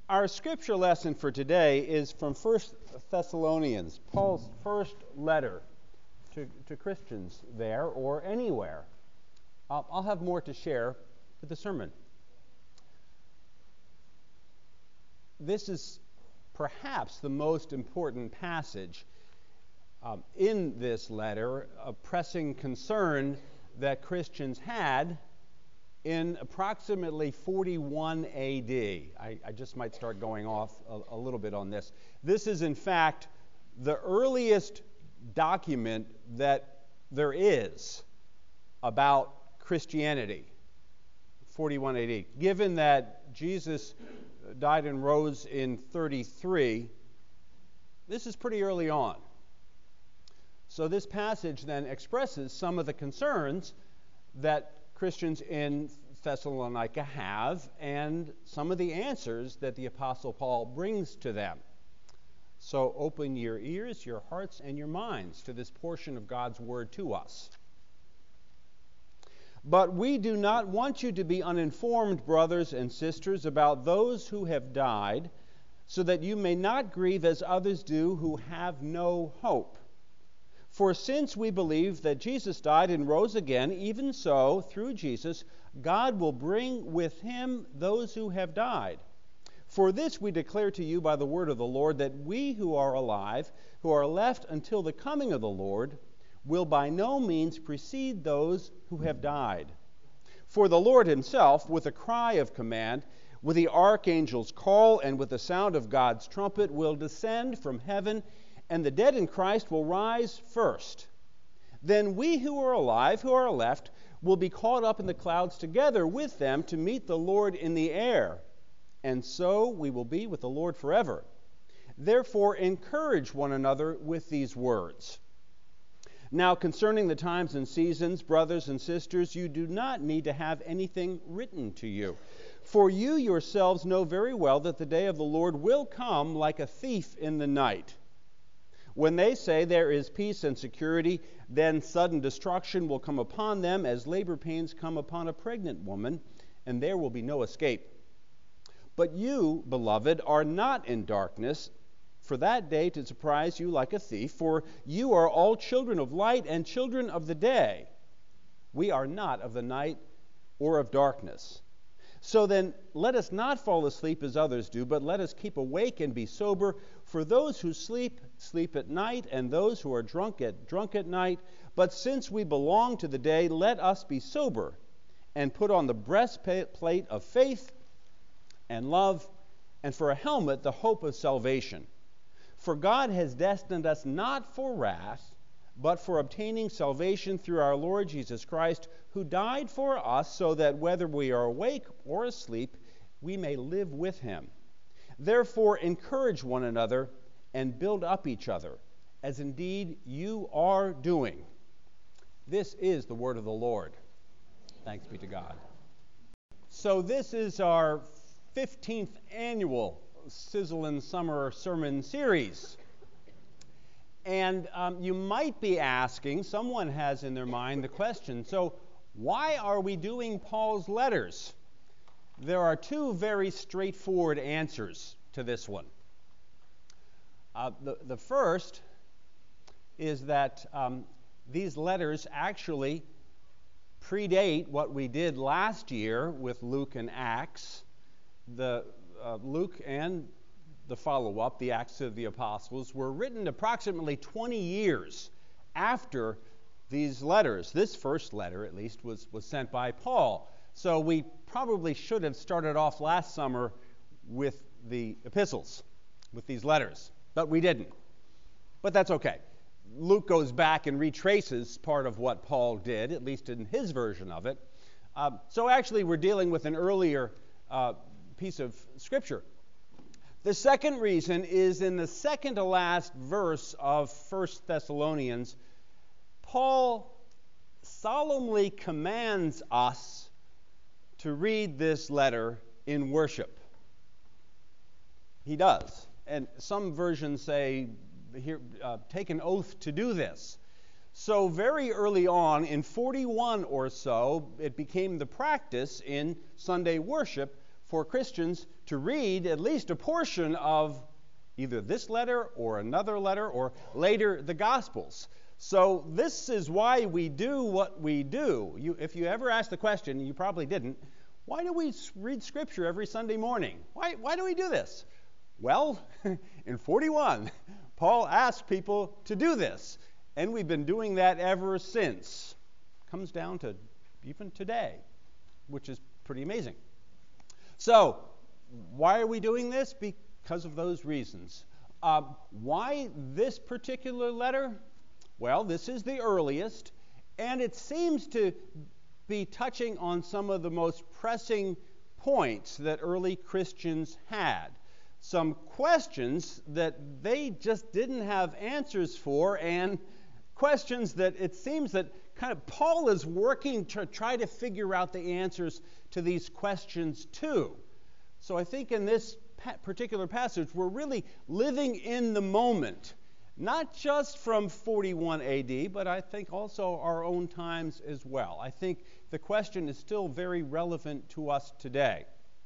Our scripture lesson for today is from 1 Thessalonians, Paul's first letter to Christians there or anywhere. I'll have more to share with the sermon. This is perhaps the most important passage in this letter, a pressing concern that Christians had in approximately 41 A.D. I just might start going off a little bit on this. This is, in fact, the earliest document that there is about Christianity, 41 A.D. Given that Jesus died and rose in 33, this is pretty early on. So this passage then expresses some of the concerns that Christians in Thessalonica have and some of the answers that the Apostle Paul brings to them. So open your ears, your hearts, and your minds to this portion of God's Word to us. But we do not want you to be uninformed, brothers and sisters, about those who have died, so that you may not grieve as others do who have no hope. For since we believe that Jesus died and rose again, even so, through Jesus, God will bring with him those who have died. For this we declare to you by the word of the Lord, that we who are alive, who are left until the coming of the Lord, will by no means precede those who have died. For the Lord himself, with a cry of command, with the archangel's call, and with the sound of God's trumpet, will descend from heaven, and the dead in Christ will rise first. Then we who are alive, who are left, will be caught up in the clouds together with them to meet the Lord in the air. And so we will be with the Lord forever. Therefore, encourage one another with these words. Now, concerning the times and seasons, brothers and sisters, you do not need to have anything written to you. For you yourselves know very well that the day of the Lord will come like a thief in the night. When they say there is peace and security, then sudden destruction will come upon them as labor pains come upon a pregnant woman, and there will be no escape. But you, beloved, are not in darkness, for that day to surprise you like a thief, for you are all children of light and children of the day. We are not of the night or of darkness. So then, let us not fall asleep as others do, but let us keep awake and be sober. For those who sleep, sleep at night, and those who are drunk at night. But since we belong to the day, let us be sober, and put on the breastplate of faith and love, and for a helmet, the hope of salvation. For God has destined us not for wrath, but for obtaining salvation through our Lord Jesus Christ, who died for us, so that whether we are awake or asleep, we may live with him. Therefore, encourage one another and build up each other, as indeed you are doing. This is the word of the Lord. Thanks be to God. So this is our 15th annual Sizzlin' Summer Sermon Series. And you might be asking, someone has in their mind the question, so why are we doing Paul's letters? There are two very straightforward answers to this one. The first is that these letters actually predate what we did last year with Luke and Acts. Luke and the follow-up, the Acts of the Apostles, were written approximately 20 years after these letters. This first letter, at least, was sent by Paul. So we probably should have started off last summer with the epistles, with these letters, but we didn't. But that's okay. Luke goes back and retraces part of what Paul did, at least in his version of it. So actually we're dealing with an earlier piece of Scripture. The second reason is in the second to last verse of 1 Thessalonians, Paul solemnly commands us to read this letter in worship. He does. And some versions say, here, take an oath to do this. So very early on, in 41 or so, it became the practice in Sunday worship for Christians to read at least a portion of either this letter or another letter or later the Gospels. So this is why we do what we do. If you ever ask the question, you probably didn't, why do we read Scripture every Sunday morning? Why do we do this? Well, in 41, Paul asked people to do this, and we've been doing that ever since. Comes down to even today, which is pretty amazing. So, why are we doing this? Because of those reasons. Why this particular letter? Well, this is the earliest, and it seems to be touching on some of the most pressing points that early Christians had. Some questions that they just didn't have answers for, and questions that it seems that kind of Paul is working to try to figure out the answers to these questions too. So I think in this particular passage, we're really living in the moment, not just from 41 AD, but I think also our own times as well. I think the question is still very relevant to us today.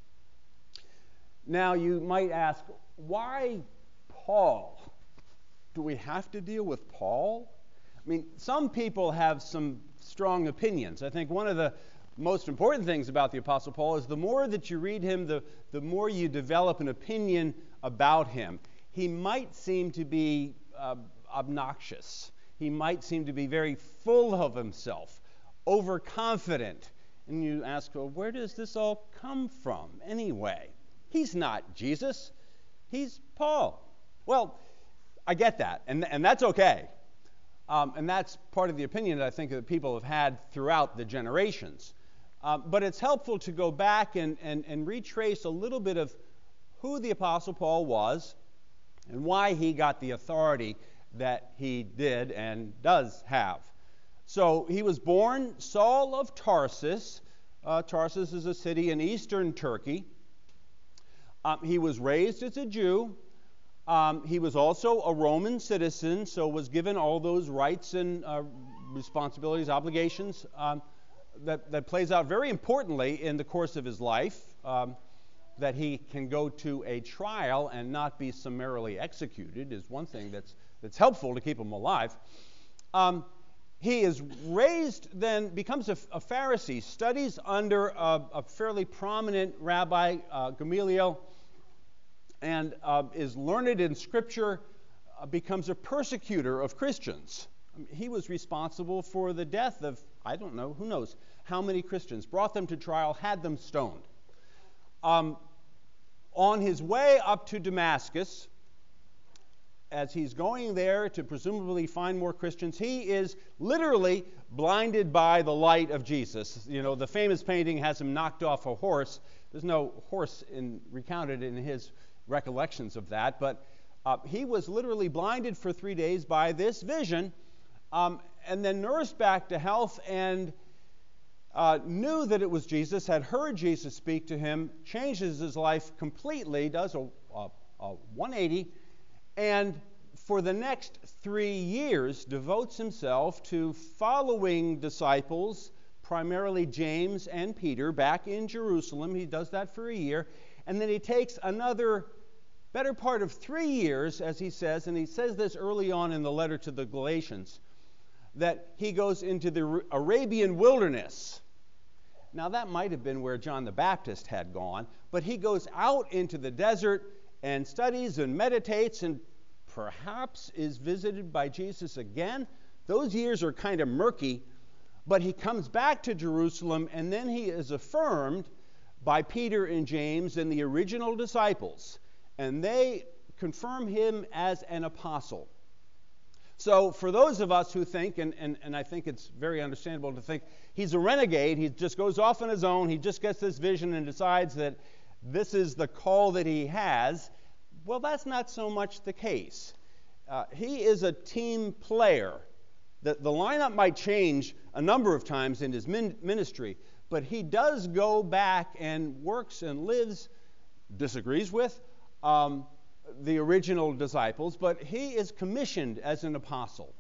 Now, you might ask, why Paul? Do we have to deal with Paul? I mean, some people have some strong opinions. I think one of the most important things about the Apostle Paul is the more that you read him, the more you develop an opinion about him. He might seem to be obnoxious. He might seem to be very full of himself, overconfident. And you ask, well, where does this all come from anyway? He's not Jesus. He's Paul. Well, I get that, and that's okay. And that's part of the opinion that I think that people have had throughout the generations. But it's helpful to go back and retrace a little bit of who the Apostle Paul was and why he got the authority that he did and does have. So he was born Saul of Tarsus. Tarsus is a city in eastern Turkey. He was raised as a Jew. He was also a Roman citizen, so was given all those rights and responsibilities, obligations that plays out very importantly in the course of his life, that he can go to a trial and not be summarily executed is one thing that's helpful to keep him alive. He is raised, then becomes a Pharisee, studies under a fairly prominent rabbi, Gamaliel, and is learned in Scripture, becomes a persecutor of Christians. He was responsible for the death of, I don't know, who knows, how many Christians, brought them to trial, had them stoned. On his way up to Damascus, as he's going there to presumably find more Christians, he is literally blinded by the light of Jesus. You know, the famous painting has him knocked off a horse. There's no horse recounted in his recollections of that, but he was literally blinded for 3 days by this vision, and then nursed back to health and knew that it was Jesus, had heard Jesus speak to him, changes his life completely, does a 180, and for the next 3 years devotes himself to following disciples, primarily James and Peter, back in Jerusalem. He does that for a year, and then he takes another better part of 3 years, as he says, and he says this early on in the letter to the Galatians, that he goes into the Arabian wilderness. Now, that might have been where John the Baptist had gone, but he goes out into the desert and studies and meditates and perhaps is visited by Jesus again. Those years are kind of murky, but he comes back to Jerusalem, and then he is affirmed by Peter and James and the original disciples, and they confirm him as an apostle. So for those of us who think, and I think it's very understandable to think, he's a renegade, he just goes off on his own, he just gets this vision and decides that this is the call that he has, well, that's not so much the case. He is a team player. The lineup might change a number of times in his ministry, but he does go back and works and lives, disagrees with, the original disciples, but he is commissioned as an apostle.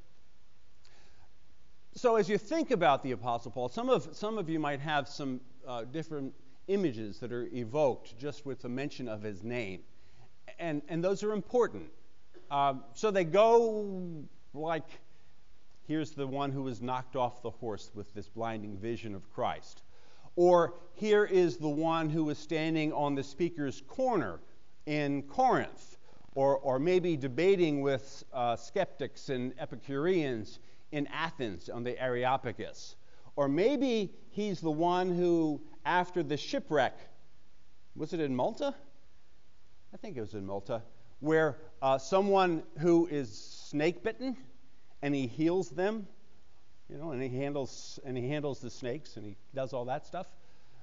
So as you think about the Apostle Paul, some of you might have some different images that are evoked just with the mention of his name. And those are important. So they go like, here's the one who was knocked off the horse with this blinding vision of Christ. Or here is the one who was standing on the speaker's corner in Corinth. Or maybe debating with skeptics and Epicureans in Athens on the Areopagus. Or maybe he's the one who, after the shipwreck, was it in Malta? I think it was in Malta, where someone who is snake bitten and he heals them, and he handles the snakes and he does all that stuff.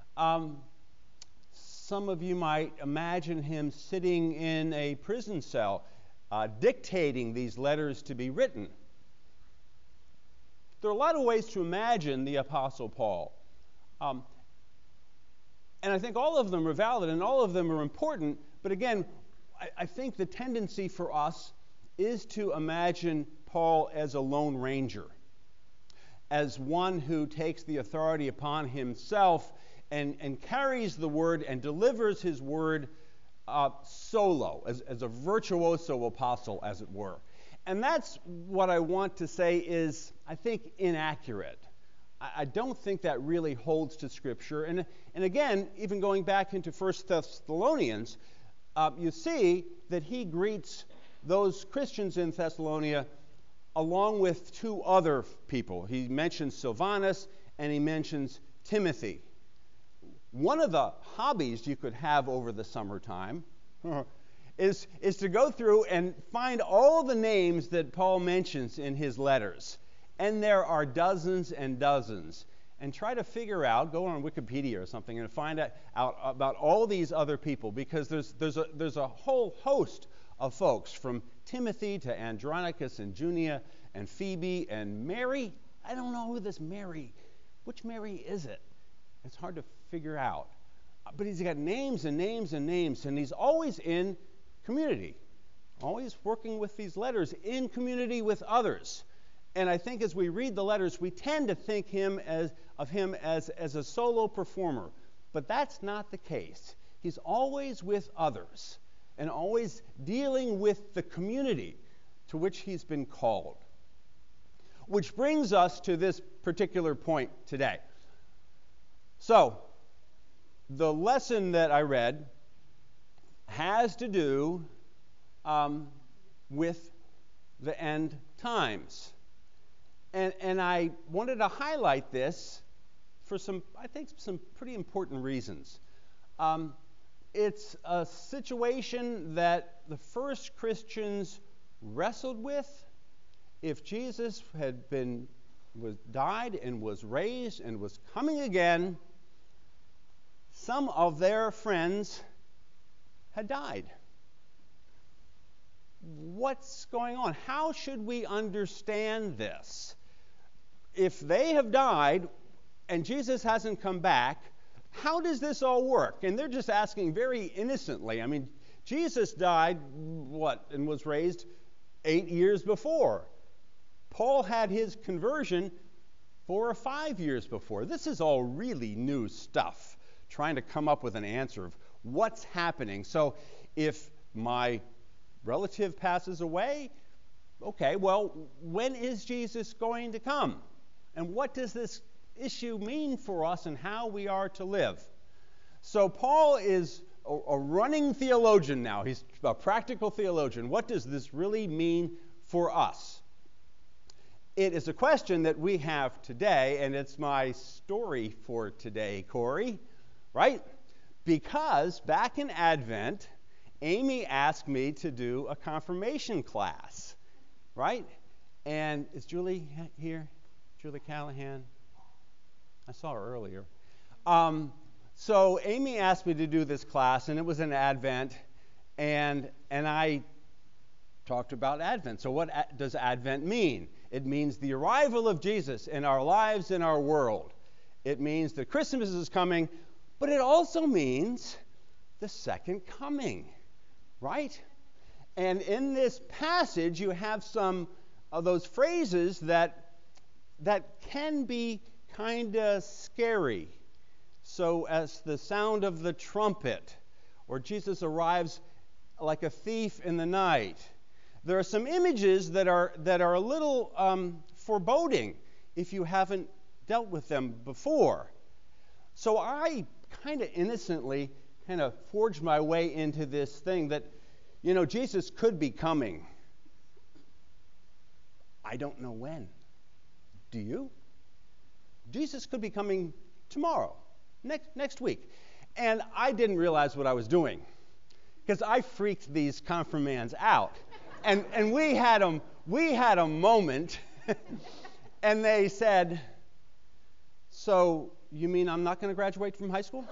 Some of you might imagine him sitting in a prison cell, dictating these letters to be written. There are a lot of ways to imagine the Apostle Paul. And I think all of them are valid and all of them are important. But again, I think the tendency for us is to imagine Paul as a lone ranger, as one who takes the authority upon himself and carries the word and delivers his word solo, as a virtuoso apostle, as it were. And that's what I want to say is, I think, inaccurate. I don't think that really holds to Scripture. And again, even going back into 1 Thessalonians, you see that he greets those Christians in Thessalonica along with two other people. He mentions Silvanus and he mentions Timothy. One of the hobbies you could have over the summertime is to go through and find all the names that Paul mentions in his letters. And there are dozens and dozens. And try to figure out, go on Wikipedia or something, and find out about all these other people, because there's a whole host of folks, from Timothy to Andronicus and Junia and Phoebe and Mary. I don't know who this Mary, which Mary is it? It's hard to figure out. But he's got names and names and names, and he's always in community, always working with these letters in community with others. And I think as we read the letters, we tend to think of him as a solo performer. But that's not the case. He's always with others and always dealing with the community to which he's been called. Which brings us to this particular point today. So, the lesson that I read has to do with the end times. And I wanted to highlight this for some pretty important reasons. It's a situation that the first Christians wrestled with. If Jesus died and was raised and was coming again, some of their friends had died. What's going on? How should we understand this? If they have died and Jesus hasn't come back, how does this all work? And they're just asking very innocently. I mean, Jesus died, and was raised 8 years before. Paul had his conversion 4 or 5 years before. This is all really new stuff, trying to come up with an answer of what's happening. So if my relative passes away, okay, well, when is Jesus going to come? And what does this issue mean for us and how we are to live? So Paul is a running theologian now. He's a practical theologian. What does this really mean for us? It is a question that we have today, and it's my story for today, Corey, right? Because back in Advent, Amy asked me to do a confirmation class, right? And is Julie here? Julie Callahan? I saw her earlier. So Amy asked me to do this class, and it was in Advent, and I talked about Advent. So what does Advent mean? It means the arrival of Jesus in our lives, in our world. It means that Christmas is coming, but it also means the second coming, right? And in this passage, you have some of those phrases that can be kind of scary. So as the sound of the trumpet, or Jesus arrives like a thief in the night. There are some images that are a little foreboding if you haven't dealt with them before. So I kind of innocently forged my way into this thing that, Jesus could be coming. I don't know when. Do you? Jesus could be coming tomorrow, next week. And I didn't realize what I was doing because I freaked these confirmands out. And we had a moment and they said, "So you mean I'm not going to graduate from high school?"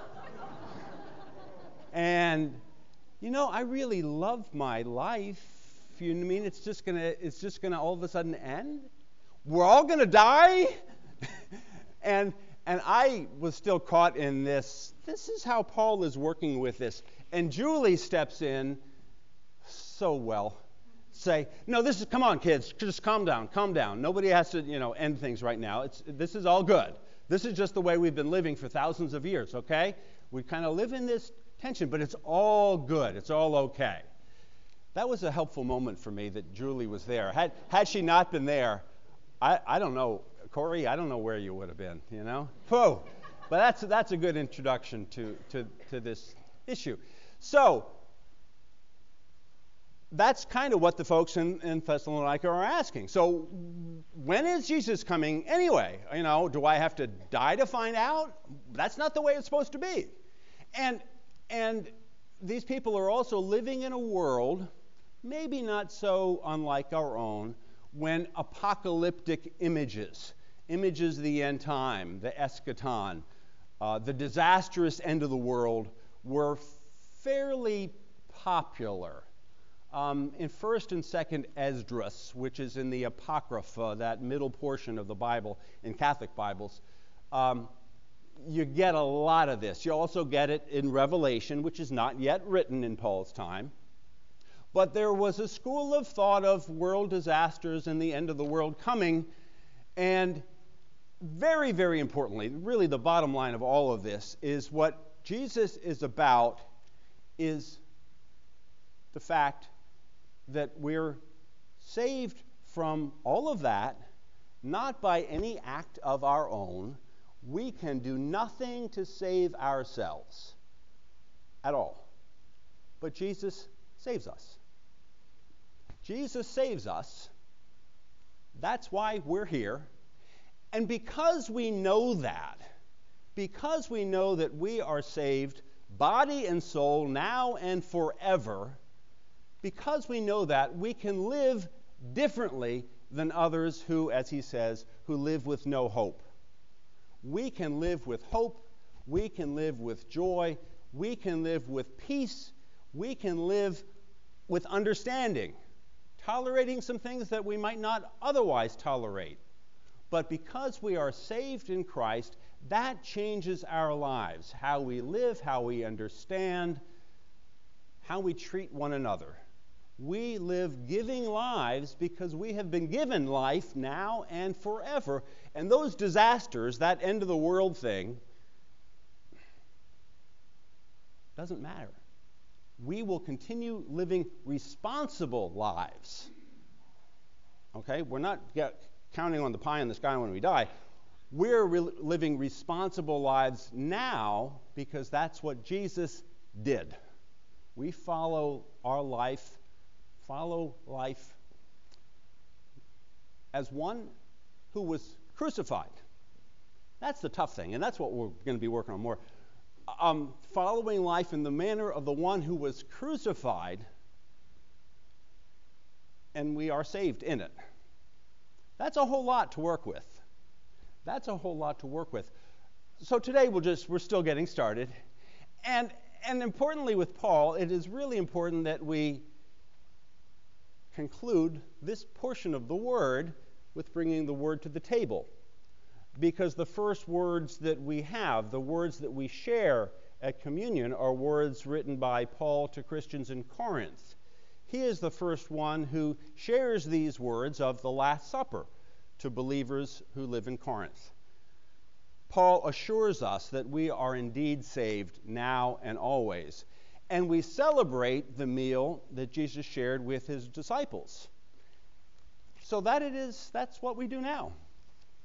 And I really love my life. You mean it's just gonna all of a sudden end? We're all gonna die? and I was still caught in this. This is how Paul is working with this. And Julie steps in so well. Say, "No, come on, kids, just calm down. Nobody has to, end things right now. This is all good. This is just the way we've been living for thousands of years, okay? We kind of live in this tension, but it's all good. It's all okay." That was a helpful moment for me that Julie was there. Had she not been there, I don't know, Corey, I don't know where you would have been, Whoa. But that's a good introduction to this issue. So that's kind of what the folks in Thessalonica are asking. So when is Jesus coming anyway? Do I have to die to find out? That's not the way it's supposed to be. And these people are also living in a world, maybe not so unlike our own, when apocalyptic images of the end time, the eschaton, the disastrous end of the world, were fairly popular. In 1st and 2nd Esdras, which is in the Apocrypha, that middle portion of the Bible in Catholic Bibles, you get a lot of this. You also get it in Revelation, which is not yet written in Paul's time. But there was a school of thought of world disasters and the end of the world coming. And very, very importantly, really the bottom line of all of this is what Jesus is about is the fact that we're saved from all of that, not by any act of our own. We can do nothing to save ourselves at all. But Jesus saves us. Jesus saves us. That's why we're here. And because we know that we are saved, body and soul, now and forever, because we know that, we can live differently than others who, as he says, who live with no hope. We can live with hope. We can live with joy. We can live with peace. We can live with understanding, tolerating some things that we might not otherwise tolerate. But because we are saved in Christ, that changes our lives, how we live, how we understand, how we treat one another. We live giving lives because we have been given life now and forever. And those disasters, that end of the world thing, doesn't matter. We will continue living responsible lives. Okay? We're not counting on the pie in the sky when we die. We're living responsible lives now because that's what Jesus did. We follow life as one who was crucified. That's the tough thing, and that's what we're going to be working on more. Following life in the manner of the one who was crucified, and we are saved in it. That's a whole lot to work with. So today we're still getting started. And importantly with Paul, it is really important that we conclude this portion of the Word with bringing the Word to the table. Because the first words that we have, the words that we share at communion, are words written by Paul to Christians in Corinth. He is the first one who shares these words of the Last Supper to believers who live in Corinth. Paul assures us that we are indeed saved now and always. And we celebrate the meal that Jesus shared with his disciples. So that's what we do now.